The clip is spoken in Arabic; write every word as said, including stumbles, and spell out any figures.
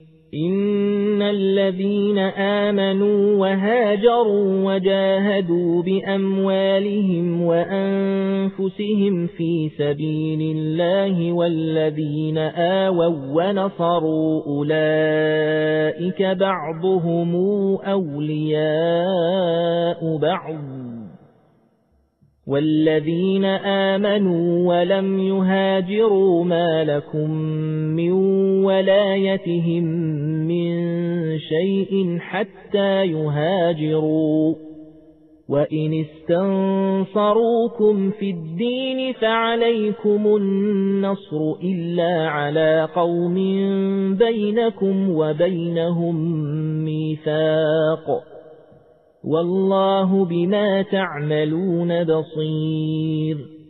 إن الذين آمنوا وهاجروا وجاهدوا بأموالهم وأنفسهم في سبيل الله والذين آووا ونصروا أولئك بعضهم أولياء بعض والذين آمنوا ولم يهاجروا ما لكم من ولايتهم من شيء حتى يهاجروا وإن استنصروكم في الدين فعليكم النصر إلا على قوم بينكم وبينهم ميثاق والله بما تعملون بصير